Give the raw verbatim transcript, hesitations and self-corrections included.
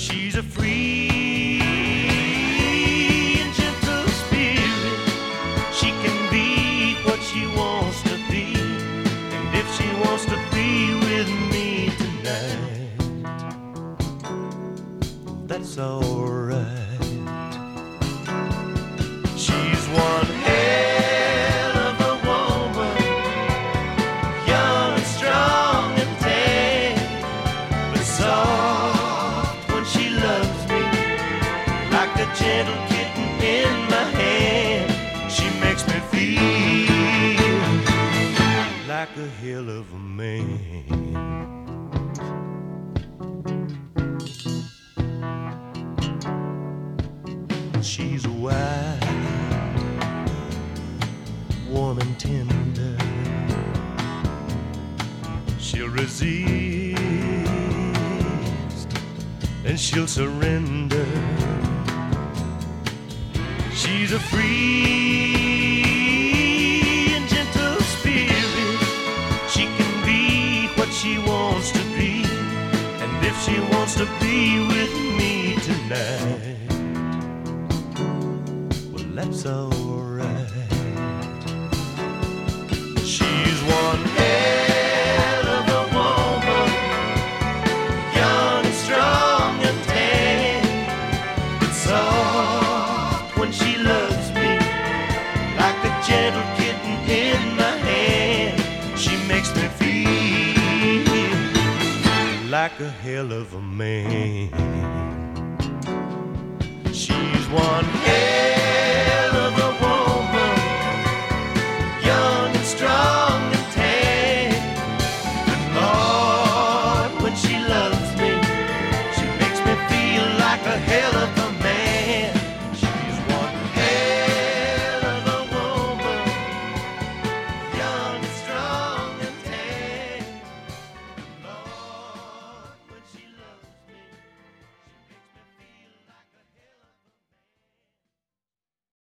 She's a free and gentle spirit. She can be what she wants to be, and if she wants to be with me tonight, that's alright. She's one hell of a woman, young and strong and tan, but soft when she loves me, like a gentle kitten in my hand. She makes me feel like a hell of a man. She's a wild, warm and tender. She'll resist and she'll surrender. She's a free and gentle spirit. She can be what she wants to be, and if she wants to be with me tonight, that's alright. She's one hell of a woman, young and strong and tan, but soft when she loves me, like a gentle kitten in my hand. She makes me feel like a hell of a man. She's one hell